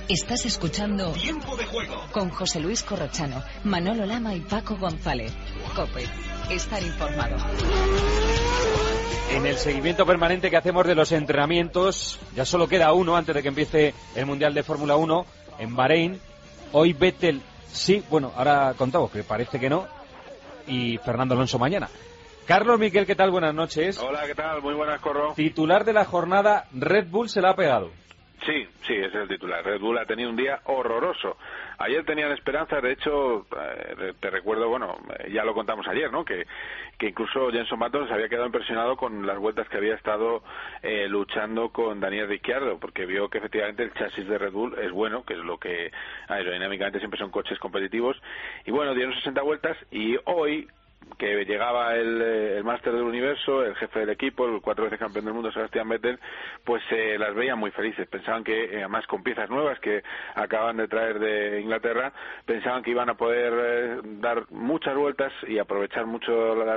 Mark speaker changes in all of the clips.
Speaker 1: Estás escuchando
Speaker 2: Tiempo de Juego
Speaker 1: con José Luis Corrochano, Manolo Lama y Paco González. COPE. Estar informado.
Speaker 3: En el seguimiento permanente que hacemos de los entrenamientos, ya solo queda uno antes de que empiece el Mundial de Fórmula 1 en Bahrein. Hoy Vettel sí, bueno, ahora contamos que parece que no, y Fernando Alonso mañana. Carlos Miquel, ¿qué tal? Buenas noches.
Speaker 4: Hola, ¿qué tal? Muy buenas, Corro.
Speaker 3: Titular de la jornada, Red Bull se la ha pegado.
Speaker 4: Sí, ese es el titular. Red Bull ha tenido un día horroroso. Ayer tenían esperanzas, de hecho, te recuerdo, bueno, ya lo contamos ayer, ¿no? Que incluso Jenson Button se había quedado impresionado con las vueltas que había estado luchando con Daniel Ricciardo, porque vio que efectivamente el chasis de Red Bull es bueno, que es lo que aerodinámicamente siempre son coches competitivos, y bueno, dieron 60 vueltas y hoy, que llegaba el máster del universo, el jefe del equipo, el 4 veces campeón del mundo, Sebastian Vettel, pues las veían muy felices. Pensaban que, además con piezas nuevas que acaban de traer de Inglaterra, pensaban que iban a poder dar muchas vueltas y aprovechar mucho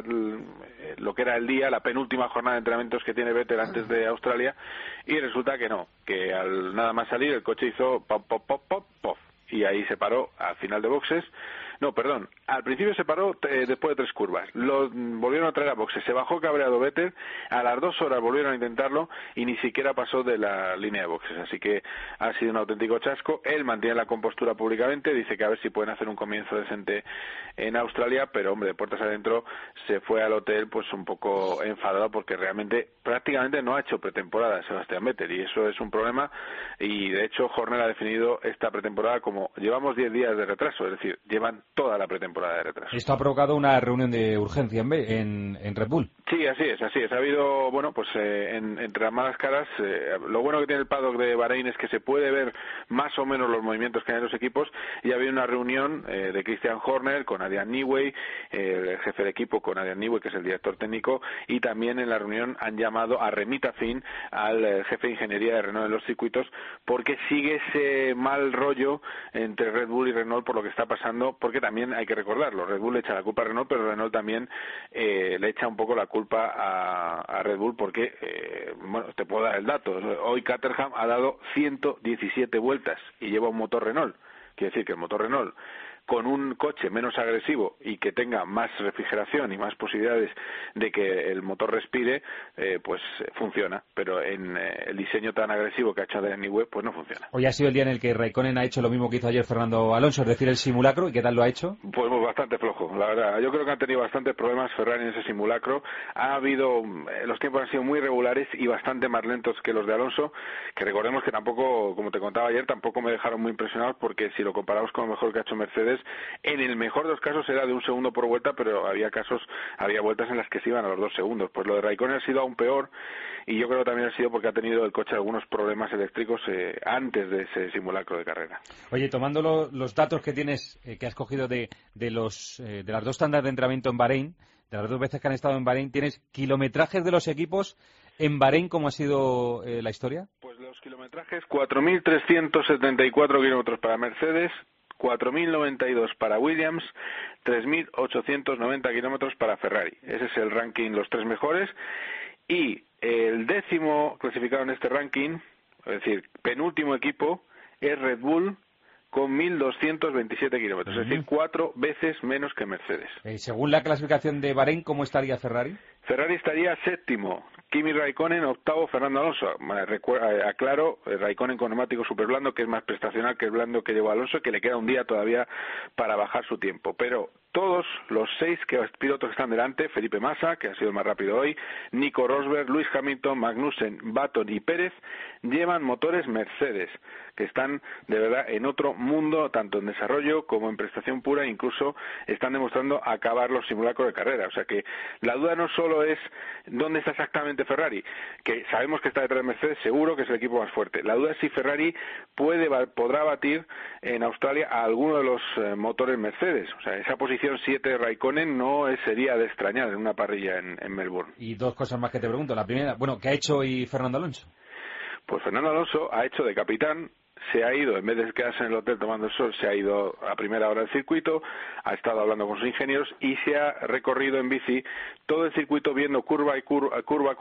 Speaker 4: lo que era el día, la penúltima jornada de entrenamientos que tiene Vettel antes de Australia, y resulta que no, que al nada más salir el coche hizo pop, pop, pop, pop, pop, y ahí se paró al final de boxes. No, perdón, al principio se paró después de 3 curvas, lo volvieron a traer a boxes, se bajó cabreado Vettel, a las 2 horas volvieron a intentarlo y ni siquiera pasó de la línea de boxes, así que ha sido un auténtico chasco. Él mantiene la compostura públicamente, dice que a ver si pueden hacer un comienzo decente en Australia, pero hombre, de puertas adentro se fue al hotel pues un poco enfadado porque realmente prácticamente no ha hecho pretemporada Sebastián Vettel y eso es un problema, y de hecho Horner ha definido esta pretemporada como llevamos 10 días de retraso, es decir, llevan toda la pretemporada de retraso.
Speaker 3: Esto ha provocado una reunión de urgencia en Red Bull.
Speaker 4: Sí, así es. Ha habido, bueno, pues entre las malas caras, lo bueno que tiene el paddock de Bahrein es que se puede ver más o menos los movimientos que hay en los equipos, y ha habido una reunión de Christian Horner con Adrian Newey, el jefe de equipo con Adrian Newey, que es el director técnico, y también en la reunión han llamado a Remita Fin, al jefe de ingeniería de Renault en los circuitos, porque sigue ese mal rollo entre Red Bull y Renault por lo que está pasando, porque también hay que recordarlo, Red Bull le echa la culpa a Renault, pero Renault también le echa un poco la culpa a Red Bull porque, bueno, te puedo dar el dato, hoy Caterham ha dado 117 vueltas y lleva un motor Renault, quiere decir que el motor Renault con un coche menos agresivo y que tenga más refrigeración y más posibilidades de que el motor respire, pues funciona, pero en el diseño tan agresivo que ha hecho Adrian Newey, pues no funciona.
Speaker 3: Hoy ha sido el día en el que Raikkonen ha hecho lo mismo que hizo ayer Fernando Alonso, es decir, el simulacro. ¿Y qué tal lo ha hecho?
Speaker 4: Pues bastante flojo, la verdad. Yo creo que han tenido bastantes problemas Ferrari en ese simulacro. Ha habido, los tiempos han sido muy regulares y bastante más lentos que los de Alonso, que recordemos que tampoco, como te contaba ayer, tampoco me dejaron muy impresionados, porque si lo comparamos con lo mejor que ha hecho Mercedes, en el mejor de los casos era de 1 segundo por vuelta, pero había vueltas en las que se iban a los 2 segundos. Pues lo de Raikkonen ha sido aún peor, y yo creo que también ha sido porque ha tenido el coche algunos problemas eléctricos antes de ese simulacro de carrera.
Speaker 3: Oye, tomando los datos que tienes, que has cogido de las 2 tandas de entrenamiento en Bahrein, de las 2 veces que han estado en Bahrein, ¿tienes kilometrajes de los equipos en Bahrein? ¿Cómo ha sido la historia?
Speaker 4: Pues los kilometrajes, 4.374 kilómetros para Mercedes, 4.092 para Williams, 3.890 kilómetros para Ferrari. Ese es el ranking, los 3 mejores. Y el 10º clasificado en este ranking, es decir, penúltimo equipo, es Red Bull, con 1.227 kilómetros, es decir, 4 veces menos que Mercedes.
Speaker 3: Según la clasificación de Bahrein, ¿cómo estaría Ferrari?
Speaker 4: Ferrari estaría 7º, Kimi Raikkonen 8º, Fernando Alonso. Aclaro, Raikkonen con neumático super blando, que es más prestacional que el blando que llevó Alonso, que le queda un día todavía para bajar su tiempo. Pero todos los 6 pilotos que están delante, Felipe Massa, que ha sido el más rápido hoy, Nico Rosberg, Lewis Hamilton, Magnussen, Button y Pérez, llevan motores Mercedes, que están de verdad en otro mundo, tanto en desarrollo como en prestación pura, incluso están demostrando acabar los simulacros de carrera. O sea que la duda no solo es dónde está exactamente Ferrari, que sabemos que está detrás de Mercedes, seguro que es el equipo más fuerte. La duda es si Ferrari podrá batir en Australia a alguno de los motores Mercedes. O sea, esa posición 7 de Raikkonen no sería de extrañar en una parrilla en Melbourne.
Speaker 3: Y 2 cosas más que te pregunto. La primera, bueno, ¿qué ha hecho hoy Fernando Alonso?
Speaker 4: Pues Fernando Alonso ha hecho de capitán, se ha ido, en vez de quedarse en el hotel tomando el sol, se ha ido a primera hora del circuito, ha estado hablando con sus ingenieros y se ha recorrido en bici todo el circuito viendo curva a curva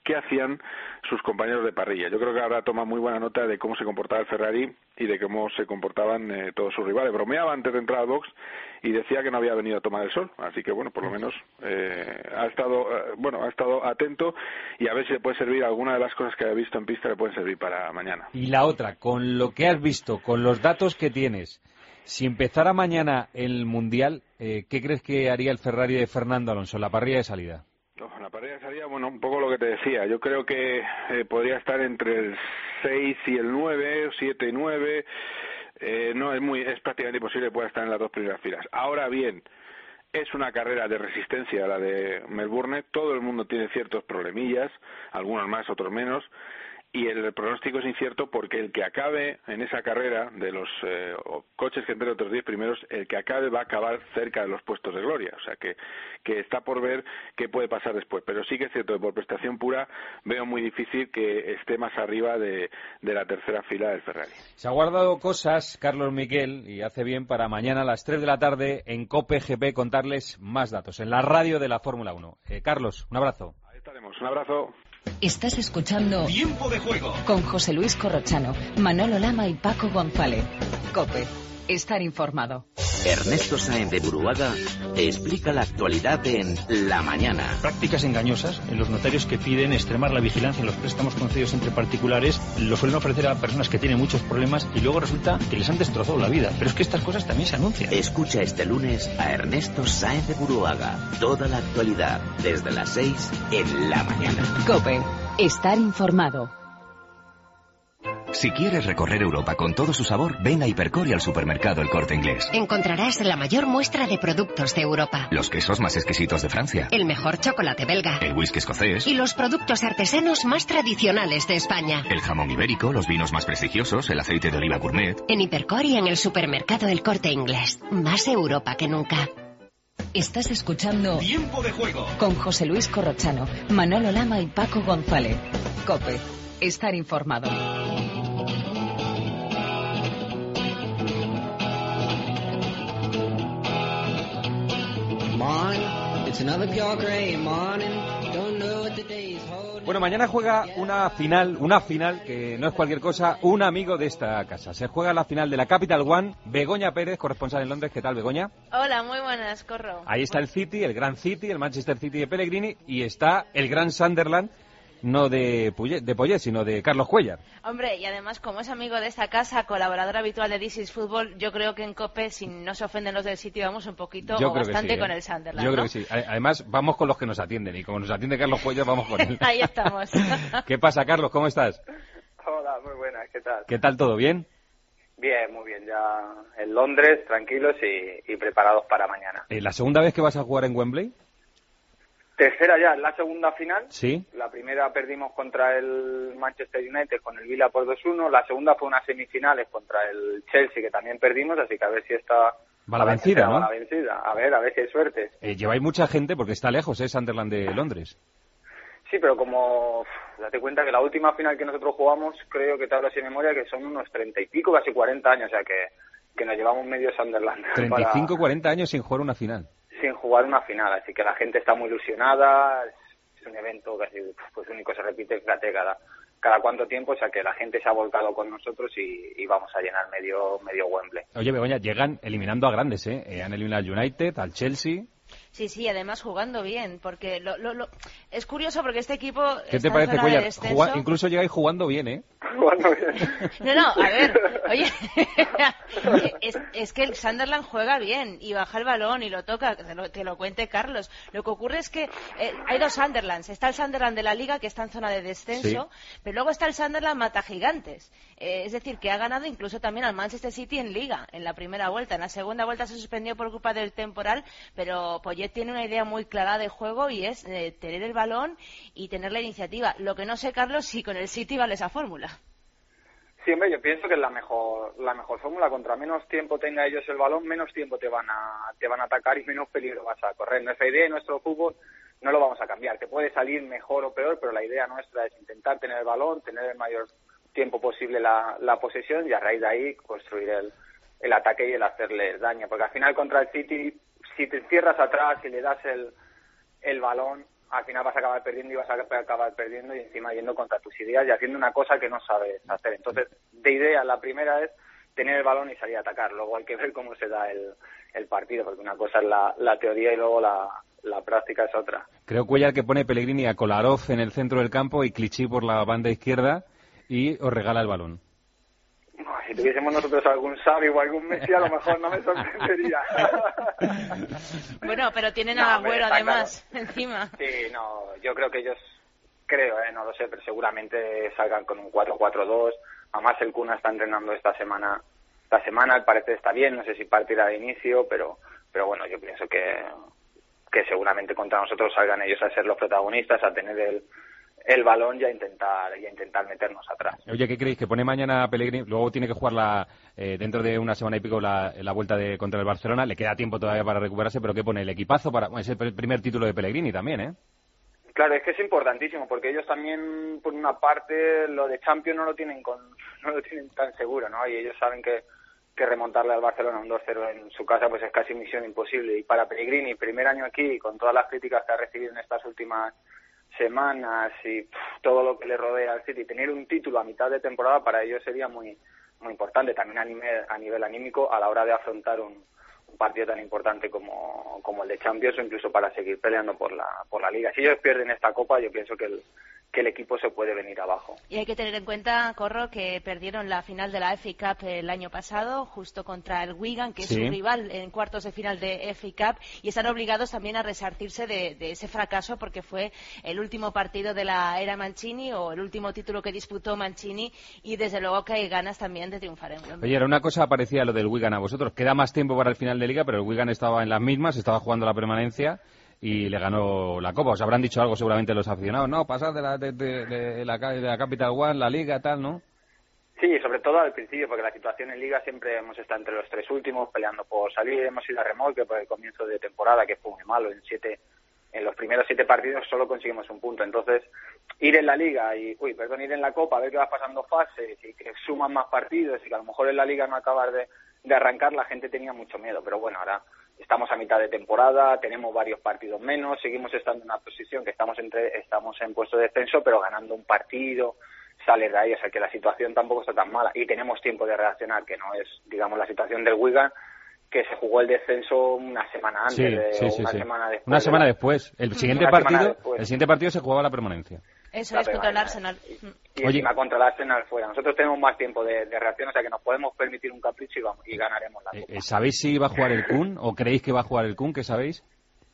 Speaker 4: qué hacían sus compañeros de parrilla. Yo creo que ahora toma muy buena nota de cómo se comportaba el Ferrari y de cómo se comportaban todos sus rivales. Bromeaba antes de entrar al box y decía que no había venido a tomar el sol, así que bueno, por lo menos ha estado atento, y a ver si le puede servir alguna de las cosas que ha visto en pista, le pueden servir para mañana.
Speaker 3: Y la otra, con lo que has visto, con los datos que tienes, si empezara mañana el Mundial, ¿qué crees que haría el Ferrari de Fernando Alonso, la parrilla de salida?
Speaker 4: La parrilla de salida, bueno, un poco lo que te decía. Yo creo que podría estar entre el 6 y el 9, 7 y 9. No, es prácticamente imposible que pueda estar en las dos primeras filas. Ahora bien, es una carrera de resistencia la de Melbourne. Todo el mundo tiene ciertos problemillas, algunos más, otros menos. Y el pronóstico es incierto porque el que acabe en esa carrera de los coches que entre otros 10 primeros, el que acabe va a acabar cerca de los puestos de gloria. O sea que está por ver qué puede pasar después. Pero sí que es cierto que por prestación pura veo muy difícil que esté más arriba de la tercera fila del Ferrari.
Speaker 3: Se ha guardado cosas, Carlos Miquel, y hace bien para mañana a las 3 de la tarde en COPE GP contarles más datos en la radio de la Fórmula 1. Carlos, un abrazo.
Speaker 4: Ahí estaremos. Un abrazo.
Speaker 1: Estás escuchando
Speaker 2: Tiempo de Juego
Speaker 1: con José Luis Corrochano, Manolo Lama y Paco González. COPE. Estar informado.
Speaker 5: Ernesto Sáenz de Buruaga te explica la actualidad en La Mañana.
Speaker 6: Prácticas engañosas en los notarios que piden extremar la vigilancia en los préstamos concedidos entre particulares, lo suelen ofrecer a personas que tienen muchos problemas y luego resulta que les han destrozado la vida. Pero es que estas cosas también se anuncian.
Speaker 5: Escucha este lunes a Ernesto Sáenz de Buruaga. Toda la actualidad desde las 6 en La Mañana.
Speaker 1: COPE. Estar informado.
Speaker 2: Si quieres recorrer Europa con todo su sabor, ven a Hipercor y al supermercado El Corte Inglés.
Speaker 7: Encontrarás la mayor muestra de productos de Europa.
Speaker 2: Los quesos más exquisitos de Francia.
Speaker 7: El mejor chocolate belga.
Speaker 2: El whisky escocés.
Speaker 7: Y los productos artesanos más tradicionales de España.
Speaker 2: El jamón ibérico, los vinos más prestigiosos, el aceite de oliva gourmet.
Speaker 7: En Hipercor y en el supermercado El Corte Inglés. Más Europa que nunca.
Speaker 1: Estás escuchando
Speaker 2: Tiempo de Juego
Speaker 1: con José Luis Corrochano, Manolo Lama y Paco González. COPE. Estar informado.
Speaker 3: Bueno, mañana juega una final que no es cualquier cosa, un amigo de esta casa. Se juega la final de la Capital One, Begoña Pérez, corresponsal en Londres. ¿Qué tal, Begoña?
Speaker 8: Hola, muy buenas, Corro.
Speaker 3: Ahí está el City, el Gran City, el Manchester City de Pellegrini, y está el Gran Sunderland, no de Poyet, sino de Carlos Cuéllar.
Speaker 8: Hombre, y además, como es amigo de esta casa, colaborador habitual de This is Fútbol, yo creo que en COPE, si no se ofenden los del City, vamos un poquito o bastante con el Sunderland,
Speaker 3: Yo creo
Speaker 8: ¿no?
Speaker 3: que sí. Además, vamos con los que nos atienden, y como nos atiende Carlos Cuéllar, vamos con él.
Speaker 8: Ahí estamos.
Speaker 3: ¿Qué pasa, Carlos? ¿Cómo estás?
Speaker 9: Hola, muy buenas, ¿qué tal?
Speaker 3: ¿Qué tal todo? ¿Bien?
Speaker 9: Bien, muy bien, ya en Londres, tranquilos y preparados para mañana.
Speaker 3: ¿La segunda vez que vas a jugar en Wembley?
Speaker 9: Tercera ya, la segunda final.
Speaker 3: Sí.
Speaker 9: La primera perdimos contra el Manchester United con el Villa por 2-1. La segunda fue unas semifinales contra el Chelsea, que también perdimos, así que a ver si esta
Speaker 3: va la vencida, ¿no?
Speaker 9: Va la vencida. A ver si hay suerte.
Speaker 3: Lleváis mucha gente porque está lejos, Sunderland de Londres.
Speaker 9: Sí, pero como date cuenta que la última final que nosotros jugamos, creo que te hablo sin memoria, que son unos 30 y pico, casi 40 años, o sea que nos llevamos medio Sunderland.
Speaker 3: 35, 40 años sin jugar una final.
Speaker 9: Sin jugar una final, así que la gente está muy ilusionada, es un evento casi pues único, se repite cada cuánto tiempo, o sea que la gente se ha volcado con nosotros y vamos a llenar medio Wembley.
Speaker 3: Oye, Begoña, llegan eliminando a grandes, han eliminado al United, al Chelsea.
Speaker 8: Sí, además jugando bien, porque es curioso porque este equipo
Speaker 3: ¿Qué
Speaker 8: está
Speaker 3: te parece,
Speaker 8: en zona de
Speaker 3: Cuéllar?
Speaker 8: descenso.
Speaker 3: Incluso llegáis jugando bien, ¿eh?
Speaker 9: Jugando bien.
Speaker 8: No, a ver, oye, es que el Sunderland juega bien y baja el balón y lo toca, que lo cuente Carlos. Lo que ocurre es que hay dos Sunderlands. Está el Sunderland de la Liga, que está en zona de descenso, sí, pero luego está el Sunderland mata gigantes. Es decir, que ha ganado incluso también al Manchester City en Liga, en la primera vuelta. En la segunda vuelta se suspendió por culpa del temporal, pero Poyet tiene una idea muy clara de juego y es tener el balón y tener la iniciativa. Lo que no sé, Carlos, si con el City vale esa fórmula.
Speaker 9: Sí, hombre, yo pienso que es la mejor fórmula. Contra menos tiempo tenga ellos el balón, menos tiempo te van a atacar y menos peligro vas a correr. Nuestra idea y nuestro fútbol no lo vamos a cambiar. Te puede salir mejor o peor, pero la idea nuestra es intentar tener el balón, tener el mayor tiempo posible la posesión y a raíz de ahí construir el ataque y el hacerle daño. Porque al final contra el City, si te encierras atrás y le das el balón, al final vas a acabar perdiendo y encima yendo contra tus ideas y haciendo una cosa que no sabes hacer. Entonces, de idea, la primera es tener el balón y salir a atacar. Luego hay que ver cómo se da el partido, porque una cosa es la teoría y luego la práctica es otra.
Speaker 3: Creo, Cuellar, que pone Pellegrini a Kolarov en el centro del campo y Clichy por la banda izquierda y os regala el balón.
Speaker 9: Si tuviésemos nosotros algún Xavi o algún Messi, a lo mejor no me sorprendería.
Speaker 8: Bueno, pero tienen a Agüero además, encima.
Speaker 9: Sí, no, yo creo que ellos, no lo sé, pero seguramente salgan con un 4-4-2. Además, el Kun está entrenando esta semana, al parecer está bien, no sé si partirá de inicio, pero bueno, yo pienso que seguramente contra nosotros salgan ellos a ser los protagonistas, a tener el balón y a intentar meternos atrás.
Speaker 3: Oye, ¿qué creéis? ¿Que pone mañana Pellegrini? Luego tiene que jugar dentro de una semana y pico la vuelta contra el Barcelona. Le queda tiempo todavía para recuperarse, pero ¿qué pone? El equipazo es el primer título de Pellegrini también, ¿eh?
Speaker 9: Claro, es que es importantísimo, porque ellos también, por una parte, lo de Champions no lo tienen tan seguro, ¿no? Y ellos saben que remontarle al Barcelona un 2-0 en su casa pues es casi misión imposible. Y para Pellegrini, primer año aquí, con todas las críticas que ha recibido en estas últimas semanas y todo lo que le rodea al City, tener un título a mitad de temporada para ellos sería muy muy importante, también a nivel anímico a la hora de afrontar un partido tan importante como el de Champions, o incluso para seguir peleando por la Liga. Si ellos pierden esta Copa, yo pienso que el equipo se puede venir abajo.
Speaker 8: Y hay que tener en cuenta, Corro, que perdieron la final de la FA Cup el año pasado, justo contra el Wigan, que es su rival en cuartos de final de FA Cup, y están obligados también a resarcirse de ese fracaso, porque fue el último partido de la era Mancini, o el último título que disputó Mancini, y desde luego que hay ganas también de triunfar en Wembley.
Speaker 3: Oye, era una cosa parecida a lo del Wigan a vosotros. Queda más tiempo para el final de Liga, pero el Wigan estaba en las mismas, estaba jugando la permanencia y le ganó la Copa. Os habrán dicho algo seguramente los aficionados, ¿no? Pasad de la Capital One, la Liga, tal, ¿no?
Speaker 9: Sí, sobre todo al principio, porque la situación en Liga siempre hemos estado entre los tres últimos, peleando por salir. Hemos ido a remolque por el comienzo de temporada, que fue muy malo. En los primeros 7 partidos solo conseguimos un punto. Entonces, ir en la Liga ir en la Copa, a ver que vas pasando fases y que suman más partidos y que a lo mejor en la Liga no acabas de arrancar, la gente tenía mucho miedo. Pero bueno, ahora estamos a mitad de temporada, tenemos varios partidos menos, seguimos estando en una posición que estamos en puesto de descenso, pero ganando un partido, sales de ahí, o sea que la situación tampoco está tan mala y tenemos tiempo de reaccionar, que no es, digamos, la situación del Wigan, que se jugó el descenso una semana antes, semana después.
Speaker 3: Una semana después. El siguiente partido se jugaba la permanencia.
Speaker 8: Eso es, contra el Arsenal.
Speaker 9: Y encima contra el Arsenal fuera. Nosotros tenemos más tiempo de reacción, o sea que nos podemos permitir un capricho y ganaremos la Copa.
Speaker 3: ¿Sabéis si va a jugar el Kun o creéis que va a jugar el Kun? ¿Qué sabéis?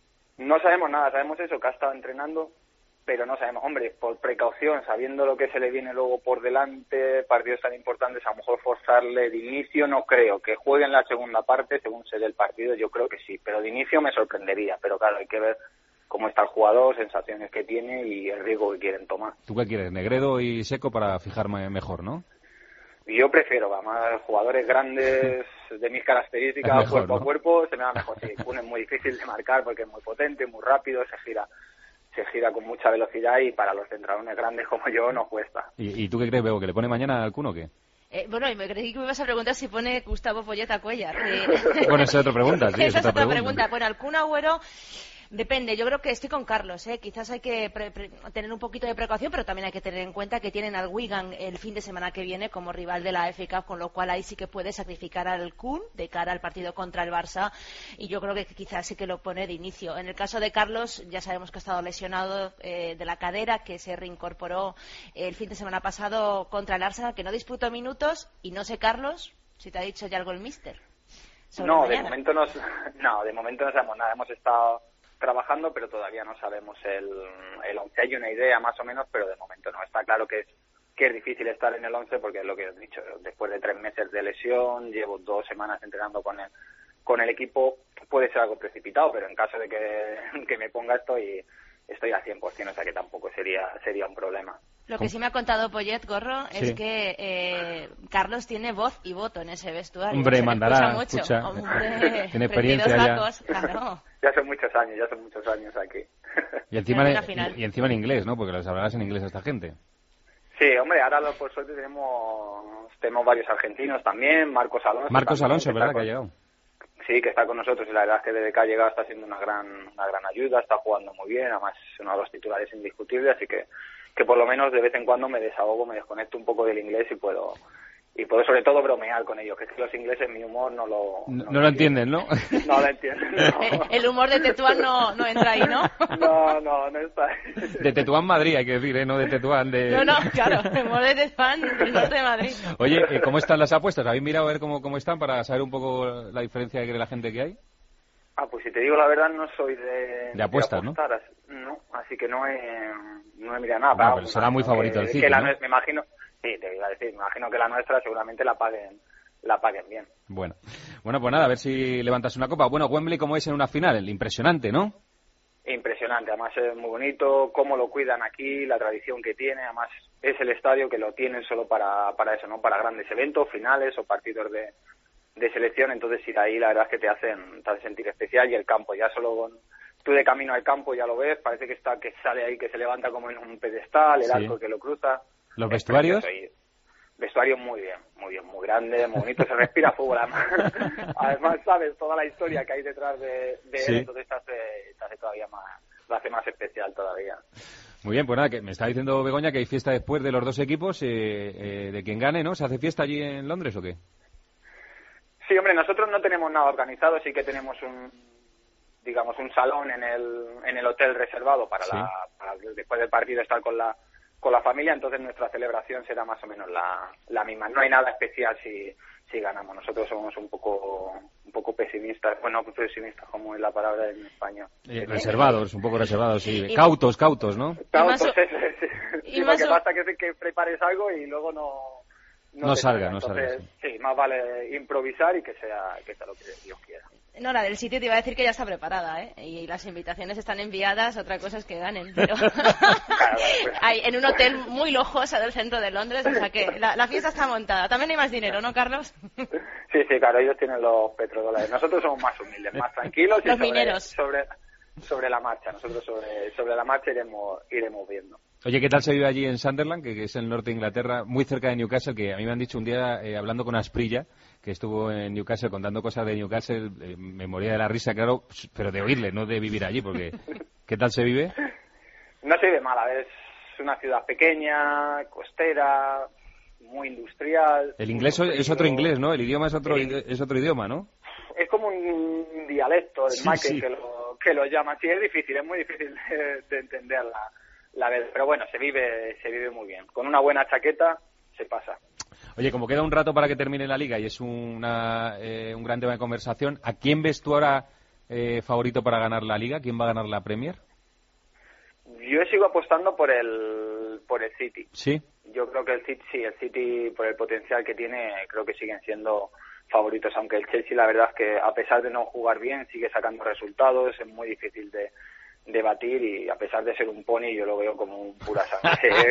Speaker 9: No sabemos nada, sabemos eso, que ha estado entrenando, pero no sabemos. Hombre, por precaución, sabiendo lo que se le viene luego por delante, partidos tan importantes, a lo mejor forzarle de inicio, no creo. Que juegue en la segunda parte, según se dé el partido, yo creo que sí, pero de inicio me sorprendería. Pero claro, hay que ver cómo está el jugador, sensaciones que tiene y el riesgo que quieren tomar.
Speaker 3: ¿Tú qué quieres? Negredo y Seco para fijarme mejor, ¿no?
Speaker 9: Yo prefiero, además, jugadores grandes de mis características, mejor, cuerpo a cuerpo, se me da mejor. Sí, Kun es muy difícil de marcar porque es muy potente, muy rápido, se gira con mucha velocidad y para los centralones grandes como yo nos cuesta.
Speaker 3: ¿Y tú qué crees, Bego? ¿Que le pone mañana al Kun o qué?
Speaker 8: Bueno, y me creí que me ibas a preguntar si pone Gustavo Poyet a Cuellar.
Speaker 3: Bueno, esa es otra pregunta, sí.
Speaker 8: Esa es otra pregunta. Bueno, al Kun Agüero depende. Yo creo que estoy con Carlos, Quizás hay que tener un poquito de precaución, pero también hay que tener en cuenta que tienen al Wigan el fin de semana que viene como rival de la FA Cup, con lo cual ahí sí que puede sacrificar al Kun de cara al partido contra el Barça, y yo creo que quizás sí que lo pone de inicio. En el caso de Carlos, ya sabemos que ha estado lesionado de la cadera, que se reincorporó el fin de semana pasado contra el Arsenal, que no disputó minutos, y no sé, Carlos, si te ha dicho ya algo el míster.
Speaker 9: No, de momento no sabemos nada. Hemos estado trabajando, pero todavía no sabemos el 11. Hay una idea más o menos, pero de momento no. Está claro que es difícil estar en el 11 porque es lo que he dicho. Después de 3 meses de lesión, llevo 2 semanas entrenando con el equipo. Puede ser algo precipitado, pero en caso de que me ponga estoy al 100%, o sea que tampoco sería un problema.
Speaker 8: Lo que sí me ha contado Poyet, Gorro, es que Carlos tiene voz y voto en ese vestuario.
Speaker 3: Hombre, mandará, escucha.
Speaker 8: Hombre,
Speaker 3: tiene experiencia ya.
Speaker 8: Vacos, claro.
Speaker 9: Ya son muchos años aquí.
Speaker 3: Y encima en inglés, ¿no? Porque les hablarás en inglés a esta gente.
Speaker 9: Sí, hombre, ahora por suerte tenemos varios argentinos también, Marcos Alonso.
Speaker 3: Marcos Alonso, ¿verdad? Que ha llegado.
Speaker 9: Sí, que está con nosotros y la verdad es que desde que ha llegado está siendo una gran ayuda, está jugando muy bien, además es uno de los titulares indiscutibles, así que por lo menos de vez en cuando me desahogo, me desconecto un poco del inglés y puedo sobre todo bromear con ellos, que es que los ingleses mi humor no lo
Speaker 3: entienden, ¿no?
Speaker 9: No lo entienden. No.
Speaker 8: El humor de Tetuán no entra ahí, ¿no?
Speaker 9: No está ahí.
Speaker 3: De Tetuán Madrid, hay que decir, no de Tetuán de...
Speaker 8: No, claro, el humor de Tetuán del norte de Madrid.
Speaker 3: Oye, ¿cómo están las apuestas? ¿Habéis mirado a ver cómo están para saber un poco la diferencia que cree la gente que hay?
Speaker 9: Pues si te digo la verdad, no soy de
Speaker 3: apuestas, ¿no?
Speaker 9: No, así que no he mirado nada.
Speaker 3: Pero será muy favorito el City, ¿no?
Speaker 9: Me imagino... Sí, te iba a decir, me imagino que la nuestra seguramente la paguen bien.
Speaker 3: Bueno, pues nada, a ver si levantas una copa. Bueno, Wembley, ¿cómo es en una final? Impresionante, ¿no?
Speaker 9: Impresionante, además es muy bonito, cómo lo cuidan aquí, la tradición que tiene, además es el estadio que lo tienen solo para eso, ¿no? Para grandes eventos, finales o partidos de selección, entonces ir ahí la verdad es que te hacen sentir especial y el campo, ya solo tú de camino al campo ya lo ves, parece que sale ahí, que se levanta como en un pedestal, el arco que lo cruza.
Speaker 3: ¿Los vestuarios?
Speaker 9: Vestuario muy bien, muy grande, muy bonito, se respira fútbol. Además, sabes toda la historia que hay detrás de él, entonces te hace todavía más, lo hace más especial todavía.
Speaker 3: Muy bien, pues nada, que me está diciendo Begoña que hay fiesta después de los dos equipos, de quien gane, ¿no? ¿Se hace fiesta allí en Londres o qué?
Speaker 9: Sí, hombre, nosotros no tenemos nada organizado, sí que tenemos un salón en el hotel reservado para después del partido estar con la familia, entonces nuestra celebración será más o menos la misma. No hay nada especial si ganamos. Nosotros somos un poco pesimistas, bueno, pesimistas como es la palabra en español.
Speaker 3: Reservados, un poco reservados, sí. Cautos, ¿no?
Speaker 9: Cautos, sí, lo que pasa es que prepares algo y luego no salga. Entonces, sí, más vale improvisar y que sea lo que Dios quiera.
Speaker 8: No, la del sitio te iba a decir que ya está preparada, ¿eh? Y las invitaciones están enviadas, otra cosa es que ganen. Pero hay en un hotel muy lujoso del centro de Londres, o sea que la fiesta está montada. También hay más dinero, ¿no, Carlos?
Speaker 9: Sí, claro, ellos tienen los petrodólares. Nosotros somos más humildes, más tranquilos y
Speaker 8: los mineros.
Speaker 9: Sobre la marcha. Nosotros sobre la marcha iremos viendo.
Speaker 3: Oye, ¿qué tal se vive allí en Sunderland, que es el norte de Inglaterra, muy cerca de Newcastle, que a mí me han dicho un día, hablando con Asprilla, que estuvo en Newcastle contando cosas de Newcastle, me moría de la risa, claro, pero de oírle, no de vivir allí, porque ¿qué tal se vive?
Speaker 9: No se vive mal, a ver, es una ciudad pequeña, costera, muy industrial.
Speaker 3: El inglés es otro inglés, ¿no? El idioma es otro idioma, ¿no?
Speaker 9: Es como un dialecto, el Michael que lo llama. Sí, es muy difícil de entender la verdad, pero bueno, se vive muy bien. Con una buena chaqueta se pasa.
Speaker 3: Oye, como queda un rato para que termine la Liga y es un gran tema de conversación, ¿a quién ves tú ahora favorito para ganar la Liga? ¿Quién va a ganar la Premier?
Speaker 9: Yo sigo apostando por el City.
Speaker 3: ¿Sí?
Speaker 9: Yo creo que el City por el potencial que tiene, creo que siguen siendo favoritos, aunque el Chelsea la verdad es que a pesar de no jugar bien sigue sacando resultados, es muy difícil de batir y a pesar de ser un pony yo lo veo como un pura sangre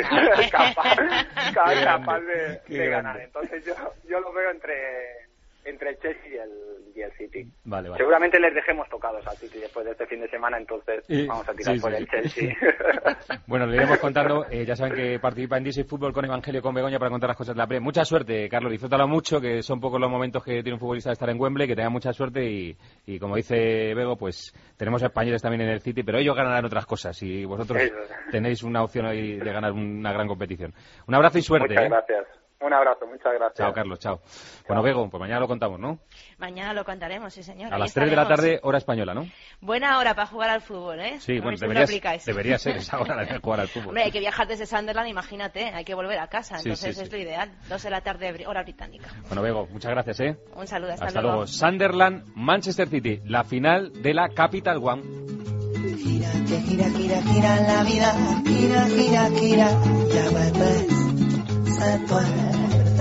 Speaker 9: capaz de ganar. Entonces yo lo veo entre el Chelsea y el City.
Speaker 3: Vale.
Speaker 9: Seguramente les dejemos tocados al City después de este fin de semana, entonces vamos a tirar por el Chelsea.
Speaker 3: Bueno, le iremos contando, ya saben que participa en DC Fútbol con Evangelio, con Begoña para contar las cosas de la Premier. Mucha suerte, Carlos, disfrútalo mucho, que son pocos los momentos que tiene un futbolista de estar en Wembley, que tenga mucha suerte y como dice Bego, pues tenemos españoles también en el City, pero ellos ganarán otras cosas y vosotros tenéis una opción ahí de ganar una gran competición. Un abrazo y suerte.
Speaker 9: Muchas gracias. Un abrazo, muchas gracias.
Speaker 3: Chao, Carlos, chao. Bueno, Bego, pues mañana lo contamos, ¿no?
Speaker 8: Mañana lo contaremos, sí, señor.
Speaker 3: A las 3 de la tarde, hora española, ¿no?
Speaker 8: Buena hora para jugar al fútbol, ¿eh?
Speaker 3: Sí, bueno, debería ser esa hora de jugar al fútbol.
Speaker 8: Hombre, hay que viajar desde Sunderland, imagínate, hay que volver a casa, entonces es lo ideal. 2 de la tarde, hora británica.
Speaker 3: Bueno, Bego, muchas gracias, ¿eh?
Speaker 8: Un saludo,
Speaker 3: hasta luego. Sunderland, Manchester City, la final de la Capital One.
Speaker 10: Gira, que gira, gira, gira la vida, gira, gira, gira, ya vuelves, se puede.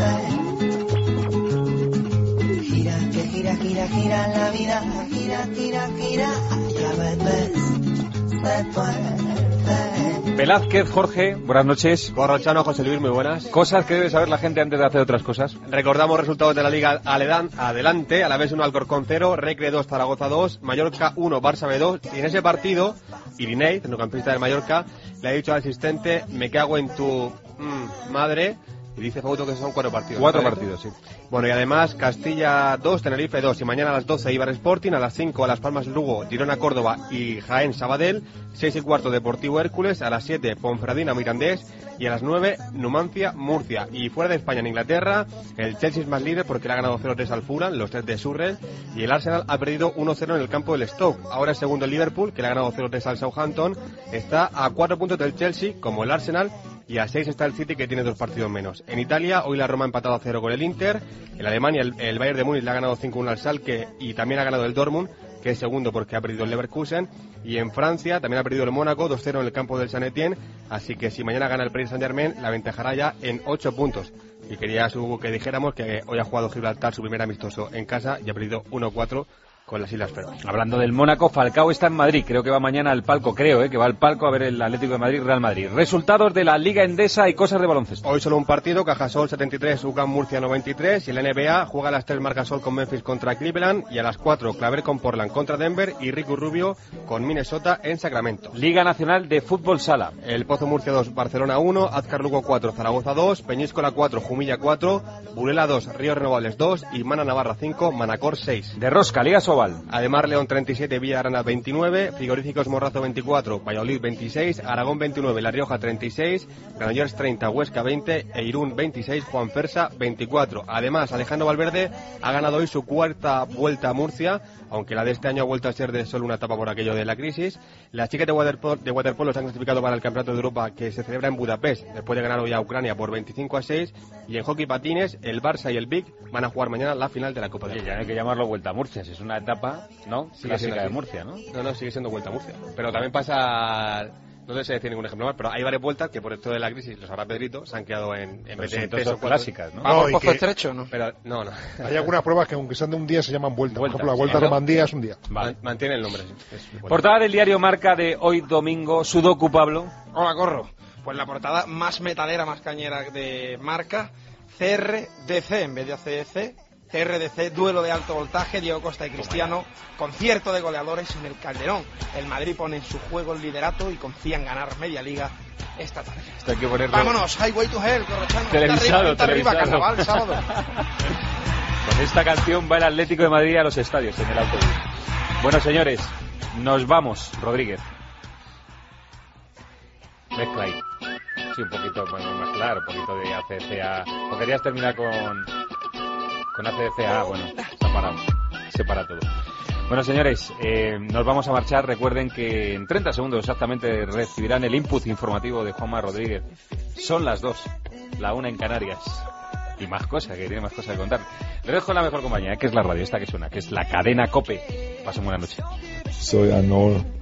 Speaker 10: Gira, que gira, gira, gira la vida, gira, gira, gira, ya ves, se puede.
Speaker 3: Velázquez, Jorge, buenas noches.
Speaker 11: Corrochano, José Luis, muy buenas.
Speaker 3: Cosas que debe saber la gente antes de hacer otras cosas.
Speaker 11: Recordamos resultados de la Liga adelante, Alavés 1, Alcorcón 0, Recre 2, Zaragoza 2, Mallorca 1, Barça B 2, y en ese partido, Irinei, centrocampista del Mallorca, le ha dicho al asistente, me cago en tu madre, Y dice Fauto que son 4 partidos.
Speaker 3: 4
Speaker 11: ¿no?
Speaker 3: partidos, sí.
Speaker 11: Bueno, y además Castilla 2, Tenerife 2. Y mañana a las 12 Eibar Sporting, a las 5 a Las Palmas Lugo, Girona Córdoba y Jaén Sabadell. 6:15 Deportivo Hércules, a las 7 Ponferradina Mirandés y a las 9 Numancia Murcia. Y fuera de España, en Inglaterra, el Chelsea es más líder porque le ha ganado 0-3 al Fulham, los 3 de Surrey, y el Arsenal ha perdido 1-0 en el campo del Stoke. Ahora es segundo el Liverpool, que le ha ganado 0-3 al Southampton. Está a 4 puntos del Chelsea, como el Arsenal, y a 6 está el City, que tiene 2 partidos menos. En Italia, hoy la Roma ha empatado a 0 con el Inter. En Alemania, el Bayern de Múnich le ha ganado 5-1 al Schalke y también ha ganado el Dortmund, que es segundo porque ha perdido el Leverkusen. Y en Francia también ha perdido el Mónaco 2-0 en el campo del Saint-Étienne. Así que si mañana gana el Paris Saint-Germain, la aventajará ya en 8 puntos. Y quería que dijéramos que hoy ha jugado Gibraltar su primer amistoso en casa y ha perdido 1-4 con las Islas Feroe.
Speaker 3: Hablando del Mónaco, Falcao está en Madrid. Creo que va mañana al palco, que va al palco a ver el Atlético de Madrid, Real Madrid. Resultados de la Liga Endesa y cosas de baloncesto.
Speaker 11: Hoy solo un partido, Cajasol 73, UCAM Murcia 93. Y en la NBA juega a las 3 Marcasol con Memphis contra Cleveland. Y a las 4 Claver con Portland contra Denver. Y Ricky Rubio con Minnesota en Sacramento.
Speaker 3: Liga Nacional de Fútbol Sala.
Speaker 11: El Pozo Murcia 2, Barcelona 1. Azcar Lugo 4, Zaragoza 2. Peñíscola 4, Jumilla 4. Burela 2, Ríos Renovables 2. Y Mana Navarra 5, Manacor 6.
Speaker 3: De Rosca, Liga Sobal.
Speaker 11: Además, León 37, Villarana 29, Frigoríficos Morrazo 24, Valladolid 26, Aragón 29, La Rioja 36, Granollers 30, Huesca 20 e Irún 26, Juan Fersa 24. Además, Alejandro Valverde ha ganado hoy su 4ª vuelta a Murcia, aunque la de este año ha vuelto a ser de solo una etapa por aquello de la crisis. Las chicas de waterpolo se han clasificado para el Campeonato de Europa, que se celebra en Budapest, después de ganar hoy a Ucrania por 25-6. Y en hockey patines, el Barça y el Vic van a jugar mañana la final de la Copa de
Speaker 3: Europa. Ya no hay que llamarlo Vuelta a Murcia, si es una etapa, ¿no? Clásica de Murcia, ¿no?
Speaker 11: No, sigue siendo Vuelta a Murcia. Pero también pasa, no sé decir ningún ejemplo más, pero hay varias vueltas que por esto de la crisis, lo sabrá Pedrito, se han quedado en vez de 3 o 4
Speaker 3: clásicas, ¿no?
Speaker 12: Vamos, Pozo Estrecho, ¿no?
Speaker 11: Pero, no.
Speaker 12: Hay algunas pruebas que aunque sean de un día se llaman vueltas. Por ejemplo, la Vuelta a Romandía es un día.
Speaker 11: Vale. Mantiene el nombre.
Speaker 3: Portada del diario Marca de hoy domingo, Sudoku Pablo.
Speaker 13: Hola, Corro. Pues la portada más metalera, más cañera de Marca, CRDC en vez de ACDC. CRDC, duelo de alto voltaje, Diego Costa y Cristiano, concierto de goleadores en el Calderón. El Madrid pone en su juego el liderato y confía en ganar media liga esta tarde.
Speaker 3: Esto hay que ponerlo...
Speaker 13: Vámonos, Highway to Hell, Corrochano.
Speaker 3: Televisado.
Speaker 13: Arriba, carnaval, sábado.
Speaker 3: Con esta canción va el Atlético de Madrid a los estadios en el autobús. Bueno, señores, nos vamos, Rodríguez. Mezcla ahí. Sí, un poquito, más claro, un poquito de ACCA. ¿O querías terminar con ACDCA? Bueno, se para todo. Bueno, señores, nos vamos a marchar. Recuerden que en 30 segundos exactamente recibirán el input informativo de Juanma Rodríguez. Son las 2, la 1 en Canarias. Y más cosas, que tiene más cosas que contar. Le dejo la mejor compañía, que es la radio, esta que suena, que es la cadena COPE. Pasen buena noche.
Speaker 14: Soy Anol.